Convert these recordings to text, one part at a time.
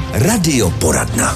Radioporadna.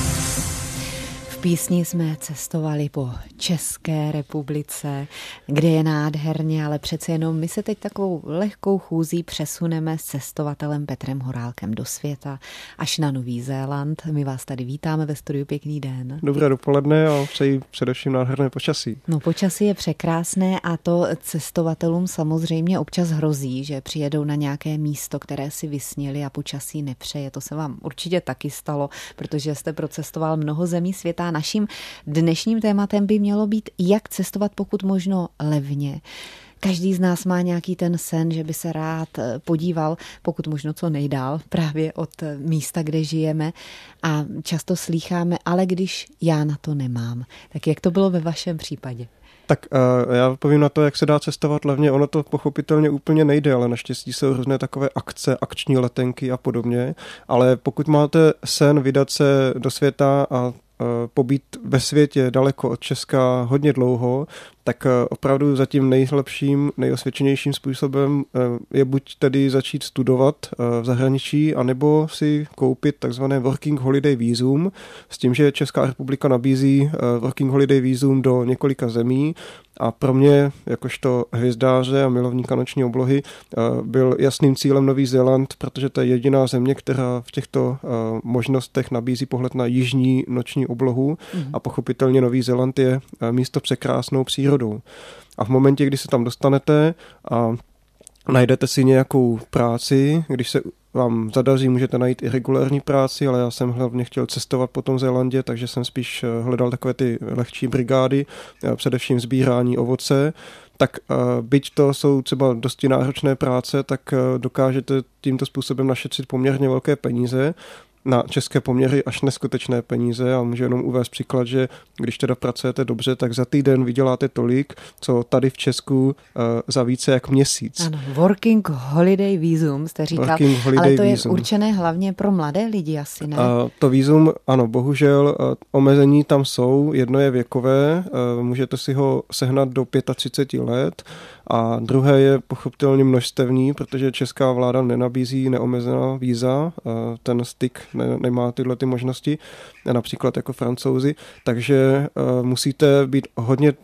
V písni jsme cestovali po České republice, kde je nádherně, ale přece jenom my se teď takovou lehkou chůzí přesuneme s cestovatelem Petrem Horálkem do světa až na Nový Zéland. My vás tady vítáme ve studiu, pěkný den. Dobré dopoledne a přeji především nádherné počasí. No, počasí je překrásné a to cestovatelům samozřejmě občas hrozí, že přijedou na nějaké místo, které si vysnili a počasí nepřeje. To se vám určitě taky stalo, protože jste procestoval mnoho zemí světa. Naším dnešním tématem by mělo být, jak cestovat pokud možno levně. Každý z nás má nějaký ten sen, že by se rád podíval, pokud možno co nejdál, právě od místa, kde žijeme. A často slýcháme, ale když já na to nemám. Tak jak to bylo ve vašem případě? Tak já povím na to, jak se dá cestovat levně. Ono to pochopitelně úplně nejde, ale naštěstí jsou různé takové akce, akční letenky a podobně. Ale pokud máte sen vydat se do světa a pobít ve světě daleko od Česka hodně dlouho, tak opravdu zatím nejlepším, nejosvědčenějším způsobem je buď tedy začít studovat v zahraničí, anebo si koupit takzvané Working Holiday vízum, s tím, že Česká republika nabízí Working Holiday vízum do několika zemí a pro mě, jakožto hvězdáře a milovníka noční oblohy, byl jasným cílem Nový Zéland, protože to je jediná země, která v těchto možnostech nabízí pohled na jižní noční oblohu a pochopitelně Nový Zéland je místo překrásnou přírodou. A v momentě, kdy se tam dostanete a najdete si nějakou práci, když se vám zadaří, můžete najít i regulární práci, ale já jsem hlavně chtěl cestovat po tom Zélandě, takže jsem spíš hledal takové ty lehčí brigády, především sbírání ovoce. Tak byť to jsou třeba dosti náročné práce, tak dokážete tímto způsobem našetřit poměrně velké peníze, na české poměry až neskutečné peníze a můžu jenom uvést příklad, že když teda pracujete dobře, tak za týden vyděláte tolik, co tady v Česku za více jak měsíc. Ano, Working Holiday vízum jste říkal, ale to je určené hlavně pro mladé lidi asi, ne? To vízum, ano, bohužel omezení tam jsou, jedno je věkové, můžete si ho sehnat do 35 let a druhé je pochopitelně množstevní, protože česká vláda nenabízí neomezená víza, ten styk nemá tyhle ty možnosti, například jako Francouzi, takže musíte být hodně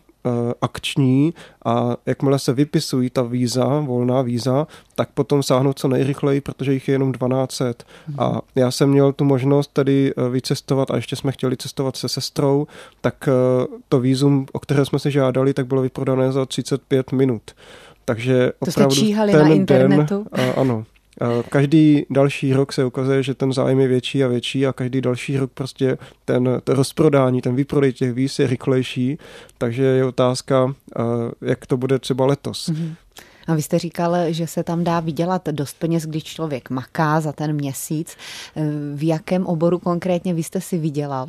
akční a jakmile se vypisují ta víza, volná víza, tak potom sáhnout co nejrychleji, protože jich je jenom 1200. A já jsem měl tu možnost tady vycestovat a ještě jsme chtěli cestovat se sestrou, tak to vízum, o které jsme se žádali, tak bylo vyprodané za 35 minut. Takže to jste číhali na internetu? Ano. Každý další rok se ukazuje, že ten zájem je větší a větší a každý další rok prostě to rozprodání, ten výprodej těch víz je rychlejší, takže je otázka, jak to bude třeba letos. A vy jste říkal, že se tam dá vydělat dost peněz, když člověk maká za ten měsíc. V jakém oboru konkrétně vy jste si vydělal?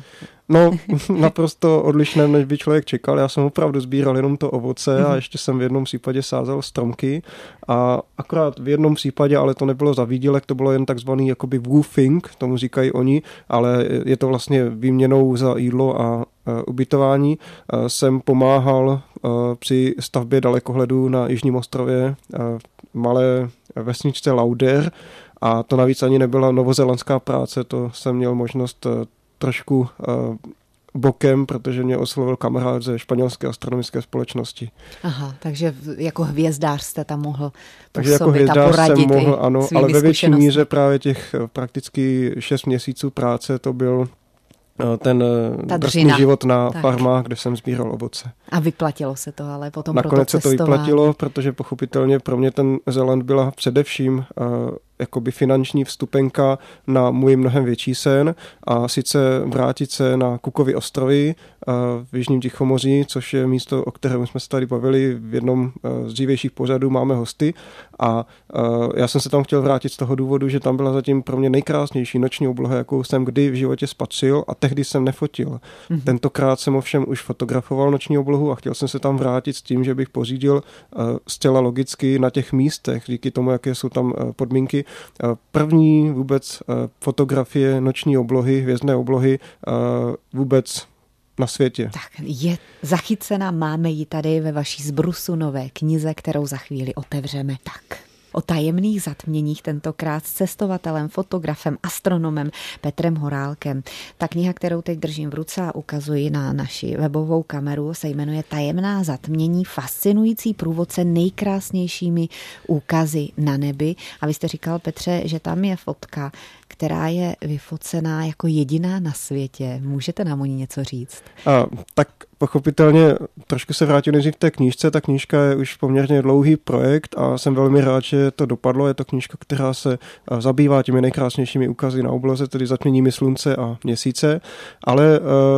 No, naprosto odlišné, než by člověk čekal. Já jsem opravdu sbíral jenom to ovoce a ještě jsem v jednom případě sázel stromky a akorát v jednom případě, ale to nebylo za výdělek, to bylo jen takzvaný jakoby woofing, tomu říkají oni, ale je to vlastně výměnou za jídlo a ubytování. Jsem pomáhal při stavbě dalekohledu na Jižním ostrově malé vesničce Lauder a to navíc ani nebyla novozélandská práce, to jsem měl možnost trošku bokem, protože mě oslovil kamarád ze španělské astronomické společnosti. Aha, takže jako hvězdář jste tam mohl takže jako hvězdář jsem mohl, ano, ale ve větší míře právě těch prakticky 6 měsíců práce to byl ten drsný život na farmách, kde jsem sbíral ovoce. A vyplatilo se to ale potom nakonec pro to cestování? Se to vyplatilo, protože pochopitelně pro mě ten Zéland byla především jakoby finanční vstupenka na můj mnohem větší sen a sice vrátit se na Cookovy ostrovy v Jižním Tichomoří, což je místo, o kterém jsme se tady bavili v jednom z dřívějších pořadů, máme hosty a já jsem se tam chtěl vrátit z toho důvodu, že tam byla zatím pro mě nejkrásnější noční obloha, jakou jsem kdy v životě spatřil a tehdy jsem nefotil. Tentokrát jsem ovšem už fotografoval noční oblohu a chtěl jsem se tam vrátit s tím, že bych pořídil zcela logicky na těch místech, díky tomu, jaké jsou tam podmínky, první vůbec fotografie noční oblohy, hvězdné oblohy vůbec na světě. Tak je zachycena, máme ji tady ve vaší zbrusu nové knize, kterou za chvíli otevřeme. Tak. o tajemných zatměních, tentokrát s cestovatelem, fotografem, astronomem Petrem Horálkem. Ta kniha, kterou teď držím v ruce a ukazuji na naši webovou kameru, se jmenuje Tajemná zatmění, fascinující průvodce nejkrásnějšími úkazy na nebi. A vy jste říkal, Petře, že tam je fotka, která je vyfocená jako jediná na světě. Můžete nám o ní něco říct? Tak pochopitelně trošku se vrátím nejdřív k té knížce. Ta knížka je už poměrně dlouhý projekt a jsem velmi rád, že to dopadlo. Je to knížka, která se zabývá těmi nejkrásnějšími úkazy na obloze, tedy zatměními slunce a měsíce, ale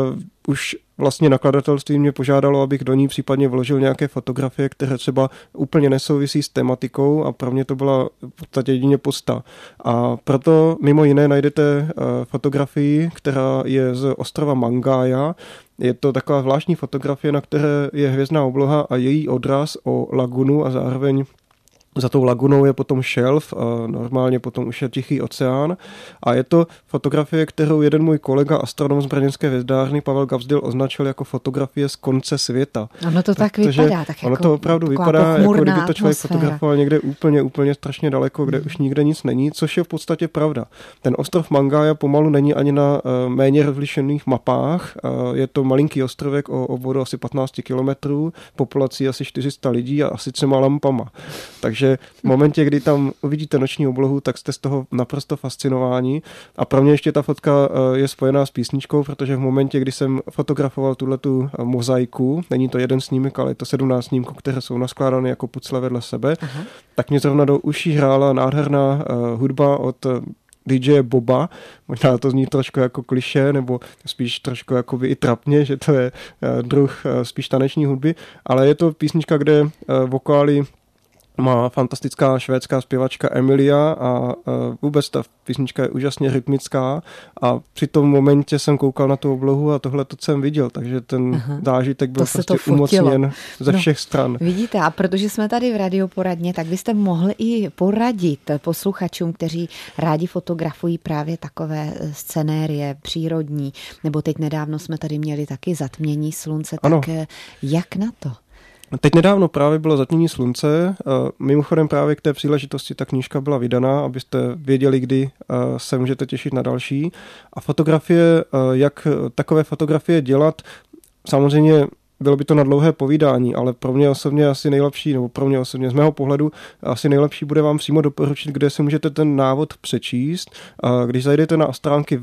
už vlastně nakladatelství mě požádalo, abych do ní případně vložil nějaké fotografie, které třeba úplně nesouvisí s tematikou a pro mě to byla v podstatě jedině posta. A proto mimo jiné najdete fotografii, která je z ostrova Mangaia. Je to taková zvláštní fotografie, na které je hvězdná obloha a její odraz o lagunu a zároveň za tou lagunou je potom šelf a normálně potom už je Tichý oceán a je to fotografie, kterou jeden můj kolega, astronom z brněnské hvězdárny Pavel Gavzdil, označil jako fotografie z konce světa. Ono to tak vypadá. Tak ono to opravdu vypadá, jako kdyby to člověk fotografoval někde úplně strašně daleko, kde už nikde nic není, což je v podstatě pravda. Ten ostrov Mangaia pomalu není ani na méně rozlišených mapách. Je to malinký ostrovek o obvodu asi 15 kilometrů, populací asi 400 lidí a asi 3 lampama. Takže v momentě, kdy tam uvidíte noční oblohu, tak jste z toho naprosto fascinováni. A pro mě ještě ta fotka je spojená s písničkou, protože v momentě, kdy jsem fotografoval tuhletu mozaiku, není to jeden snímek, ale je to 17 snímků, které jsou naskládány jako pucle vedle sebe, tak mě zrovna do uší hrála nádherná hudba od DJ Boba, možná to zní trošku jako klišé, nebo spíš trošku jakoby i trapně, že to je druh spíš taneční hudby, ale je to písnička, kde vokály má fantastická švédská zpěvačka Emilia a vůbec ta písnička je úžasně rytmická a při tom momentě jsem koukal na tu oblohu a tohle to jsem viděl, takže ten zážitek byl prostě umocněn ze všech stran. Vidíte, a protože jsme tady v radioporadně, tak byste mohli i poradit posluchačům, kteří rádi fotografují právě takové scenérie přírodní, nebo teď nedávno jsme tady měli taky zatmění slunce, tak jak na to? Teď nedávno právě bylo zatmění slunce, mimochodem právě k té příležitosti ta knížka byla vydaná, abyste věděli, kdy se můžete těšit na další. A fotografie, jak takové fotografie dělat, samozřejmě bylo by to na dlouhé povídání, ale pro mě osobně asi nejlepší, nebo pro mě osobně z mého pohledu asi nejlepší bude vám přímo doporučit, kde si můžete ten návod přečíst. Když zajdete na stránky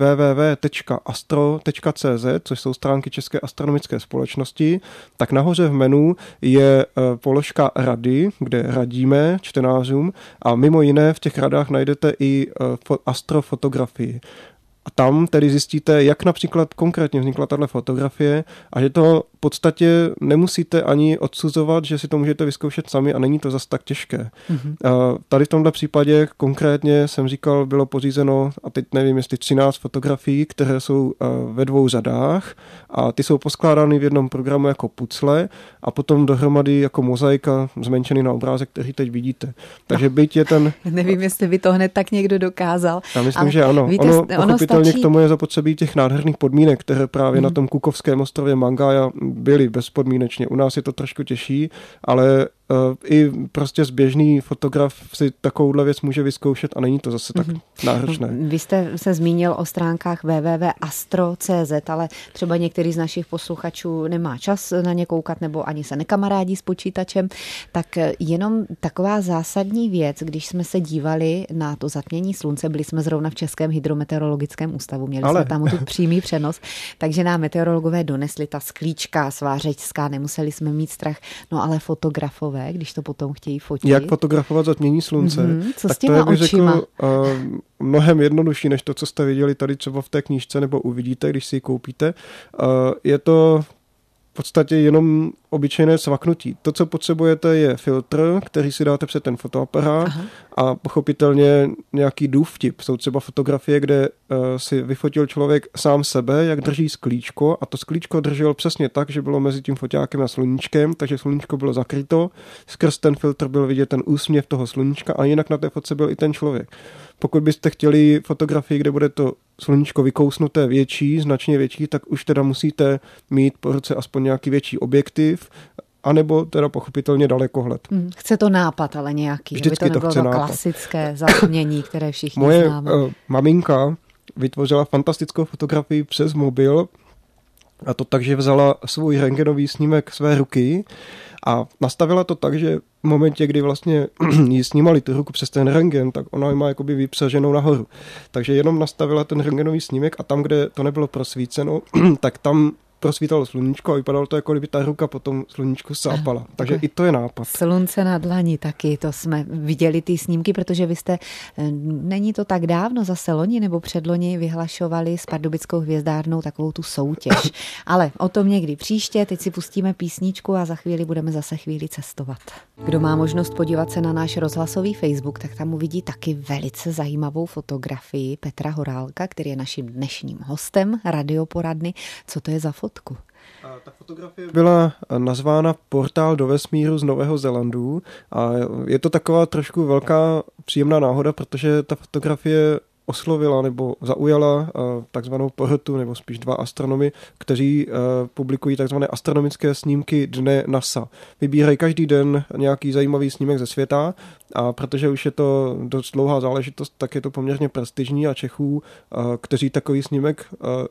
www.astro.cz, což jsou stránky České astronomické společnosti, tak nahoře v menu je položka rady, kde radíme čtenářům a mimo jiné v těch radách najdete i astrofotografii. A tam tedy zjistíte, jak například konkrétně vznikla tato fotografie a že to v podstatě nemusíte ani odsuzovat, že si to můžete vyzkoušet sami a není to zas tak těžké. Tady v tomto případě konkrétně jsem říkal, bylo pořízeno, a teď nevím, jestli 13 fotografií, které jsou ve 2 řadách a ty jsou poskládány v jednom programu jako pucle a potom dohromady jako mozaika zmenšený na obrázek, který teď vidíte. Takže byť je ten... Nevím, jestli by to hned tak někdo dokázal. Já myslím, že ano. Víte, ono k tomu je zapotřebí těch nádherných podmínek, které právě na tom Cookovském ostrově Mangaia byly bezpodmínečně. U nás je to trošku těžší, ale i prostě zběžný fotograf si takovouhle věc může vyzkoušet a není to zase tak náročné. Vy jste se zmínil o stránkách www.astro.cz, ale třeba některý z našich posluchačů nemá čas na ně koukat nebo ani se nekamarádí s počítačem, tak jenom taková zásadní věc, když jsme se dívali na to zatmění slunce, byli jsme zrovna v Českém hydrometeorologickém ústavu, měli jsme tam tu přímý přenos, takže nám meteorologové donesli ta sklíčka svářecká, nemuseli jsme mít strach, no ale fotografové, když to potom chtějí fotit. Jak fotografovat zatmění slunce? Co tak s těma to je, bych očima? Řekl, mnohem jednodušší, než to, co jste viděli tady třeba v té knížce, nebo uvidíte, když si ji koupíte. Je to v podstatě jenom obyčejné cvaknutí. To, co potřebujete, je filtr, který si dáte před ten fotoaparát a pochopitelně nějaký důvtip. Jsou třeba fotografie, kde si vyfotil člověk sám sebe, jak drží sklíčko a to sklíčko držel přesně tak, že bylo mezi tím foťákem a sluníčkem, takže sluníčko bylo zakryto. Skrz ten filtr byl vidět ten úsměv toho sluníčka a jinak na té fotce byl i ten člověk. Pokud byste chtěli fotografii, kde bude to sluníčko vykousnuté větší, značně větší, tak už teda musíte mít po ruce aspoň nějaký větší objektiv. anebo teda pochopitelně dalekohled. Chce to nápad, ale nějaký. Vždycky aby to nebylo to klasické zapomnění, které všichni známe. Moje maminka vytvořila fantastickou fotografii přes mobil, a to tak, že vzala svůj rentgenový snímek své ruky a nastavila to tak, že v momentě, kdy vlastně jí snímali tu ruku přes ten rentgen, tak ona ji má jakoby vypřaženou nahoru. Takže jenom nastavila ten rentgenový snímek a tam, kde to nebylo prosvíceno, tak tam prosvítalo sluníčko a vypadalo to, jako kdyby ta ruka po tom sluníčku sápala. Takže i to je nápad. Slunce na dlani taky, to jsme viděli ty snímky, protože vy jste, není to tak dávno, zase loni nebo předloni vyhlašovali s Pardubickou hvězdárnou takovou tu soutěž. Ale o tom někdy příště, teď si pustíme písničku a za chvíli budeme zase chvíli cestovat. Kdo má možnost podívat se na náš rozhlasový Facebook, tak tam uvidí taky velice zajímavou fotografii Petra Horálka, který je naším dnešním hostem Radioporadny. Co to je za fotku? A ta fotografie byla nazvána Portál do vesmíru z Nového Zélandu a je to taková trošku velká příjemná náhoda, protože ta fotografie oslovila nebo zaujala takzvanou porotu, nebo spíš dva astronomy, kteří publikují takzvané astronomické snímky dne NASA. Vybírají každý den nějaký zajímavý snímek ze světa a protože už je to dost dlouhá záležitost, tak je to poměrně prestižní a Čechů, kteří takový snímek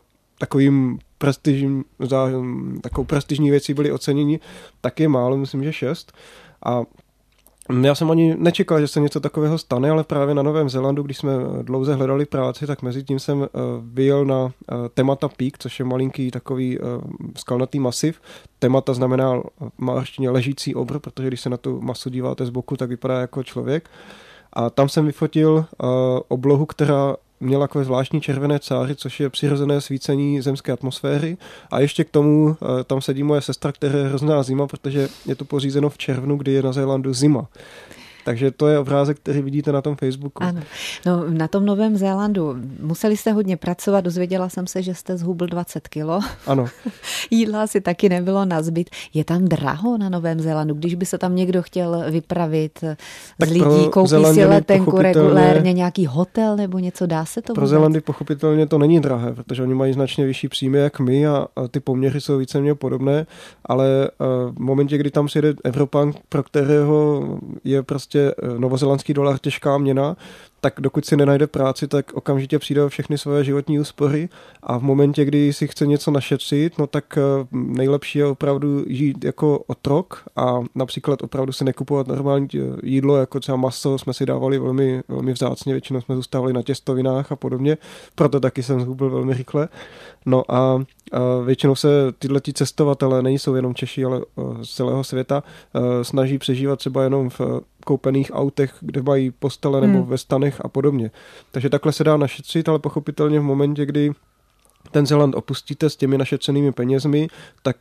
takovou prestižní věcí byli oceněni, tak je málo, myslím, že 6. A já jsem ani nečekal, že se něco takového stane, ale právě na Novém Zélandu, když jsme dlouze hledali práci, tak mezi tím jsem vyjel na Temata Peak, což je malinký takový skalnatý masiv. Temata znamená v malštině ležící obr, protože když se na tu masu díváte z boku, tak vypadá jako člověk. A tam jsem vyfotil oblohu, která měla takové zvláštní červené cáry, což je přirozené svícení zemské atmosféry. A ještě k tomu tam sedí moje sestra, která je hrozná zima, protože je to pořízeno v červnu, kdy je na Zélandu zima. Takže to je obrázek, který vidíte na tom Facebooku. Ano. No, na tom Novém Zélandu museli jste hodně pracovat, dozvěděla jsem se, že jste zhubl 20 kilo. Ano. Jídla asi taky nebylo nazbyt. Je tam draho na Novém Zélandu, když by se tam někdo chtěl vypravit z lidí, koupí si letenku regulérně, nějaký hotel nebo něco, dá se to pro Zélandy pochopitelně to není drahé, protože oni mají značně vyšší příjmy jak my a ty poměry jsou víceméně podobné, ale v momentě, kdy tam přijede Evropan, pro kterého je prostě novozélandský dolar těžká měna, tak dokud si nenajde práci, tak okamžitě přijde o všechny svoje životní úspory a v momentě, kdy si chce něco našetřit, no tak nejlepší je opravdu žít jako otrok a například opravdu si nekupovat normální jídlo, jako třeba maso jsme si dávali velmi, velmi vzácně, většinou jsme zůstávali na těstovinách a podobně, proto taky jsem zhubil velmi rychle. No a většinou se tyhleti cestovatelé, nejsou jenom Češi, ale z celého světa, snaží přežívat třeba jenom v koupených autech, kde mají postele nebo ve stanech a podobně. Takže takhle se dá našetřit, ale pochopitelně v momentě, kdy ten Zéland opustíte s těmi našetřenými penězmi, tak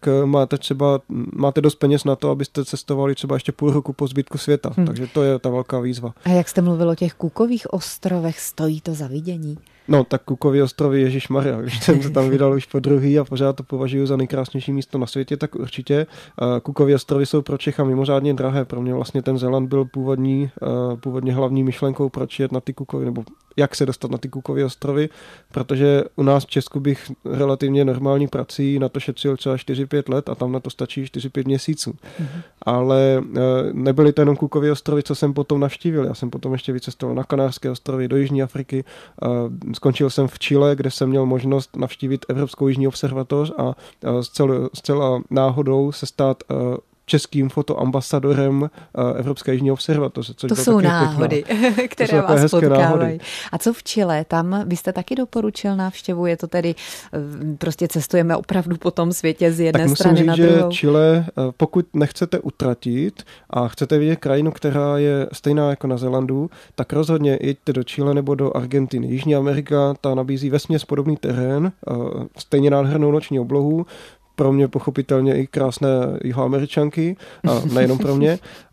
máte dost peněz na to, abyste cestovali třeba ještě půl roku po zbytku světa. Takže to je ta velká výzva. A jak jste mluvil o těch Cookových ostrovech, stojí to za vidění? No, tak Cookovy ostrovy, ježišmarja, když jsem se tam vydal už po druhý a pořád to považuji za nejkrásnější místo na světě, tak určitě. Cookovy ostrovy jsou pro Čecha mimořádně drahé. Pro mě vlastně ten Zéland byl původně hlavní myšlenkou, proč jet na ty Cookovy, nebo jak se dostat na ty Cookovy ostrovy, protože u nás v Česku bych relativně normální prací na to šetřil třeba 4-5 let a tam na to stačí 4-5 měsíců. Ale nebyly to jenom Cookovy ostrovy, co jsem potom navštívil. Já jsem potom ještě vycestoval na Kanárské ostrovy, do Jižní Afriky. Skončil jsem v Chile, kde jsem měl možnost navštívit Evropskou jižní observatoř a zcela náhodou se stát českým fotoambasadorem Evropské jižní observatoře. To jsou náhody, které vás potkávají. A co v Chile? Tam byste taky doporučil návštěvu? Je to tedy, prostě cestujeme opravdu po tom světě z jedné strany na druhou? Tak musím říct, že Chile, pokud nechcete utratit a chcete vidět krajinu, která je stejná jako na Zélandu, tak rozhodně jeďte do Chile nebo do Argentiny. Jižní Amerika, ta nabízí vesměs podobný terén, stejně nádhernou noční oblohu, pro mě pochopitelně i krásné Jihoameričanky, a nejenom pro mě,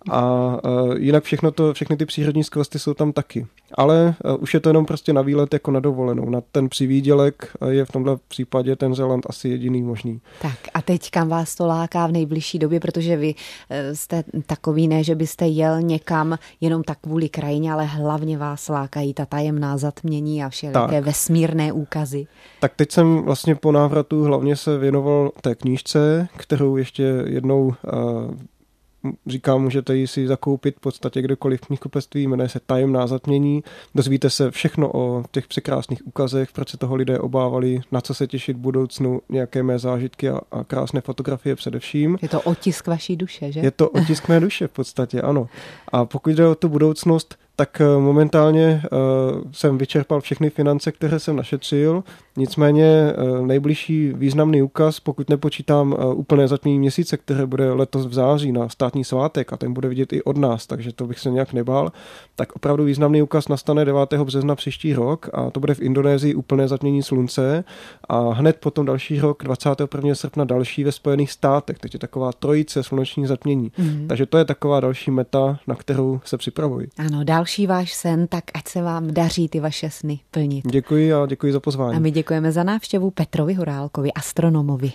A jinak všechny ty přírodní skvosty jsou tam taky. Ale už je to jenom prostě na výlet jako na dovolenou. Na ten přivýdělek je v tomhle případě ten Zéland asi jediný možný. Tak a teď kam vás to láká v nejbližší době, protože vy jste takový, ne, že byste jel někam jenom tak kvůli krajině, ale hlavně vás lákají ta tajemná zatmění a všelijaké vesmírné úkazy. Tak teď jsem vlastně po návratu hlavně se věnoval té knížce, kterou ještě jednou říkám, můžete ji si zakoupit v podstatě kdekoliv v knihkupectví, jmenuje se Tajemná zatmění. Dozvíte se všechno o těch překrásných úkazech, proč se toho lidé obávali, na co se těšit v budoucnu, nějaké mé zážitky a krásné fotografie především. Je to otisk vaší duše, že? Je to otisk mé duše v podstatě, ano. A pokud jde o tu budoucnost, tak momentálně jsem vyčerpal všechny finance, které jsem našetřil, nicméně nejbližší významný úkaz, pokud nepočítám úplné zatmění měsíce, které bude letos v září na státní svátek a ten bude vidět i od nás, takže to bych se nějak nebál, tak opravdu významný úkaz nastane 9. března příští rok a to bude v Indonésii úplné zatmění slunce a hned potom další rok 21. srpna další ve Spojených státech, teď je taková trojice slunečních zatmění. Takže to je taková další meta, na kterou se připravuji. Ano, další váš sen, tak ať se vám daří ty vaše sny plnit. Děkuji a děkuji za pozvání. A my děkujeme za návštěvu Petrovi Horálkovi, astronomovi.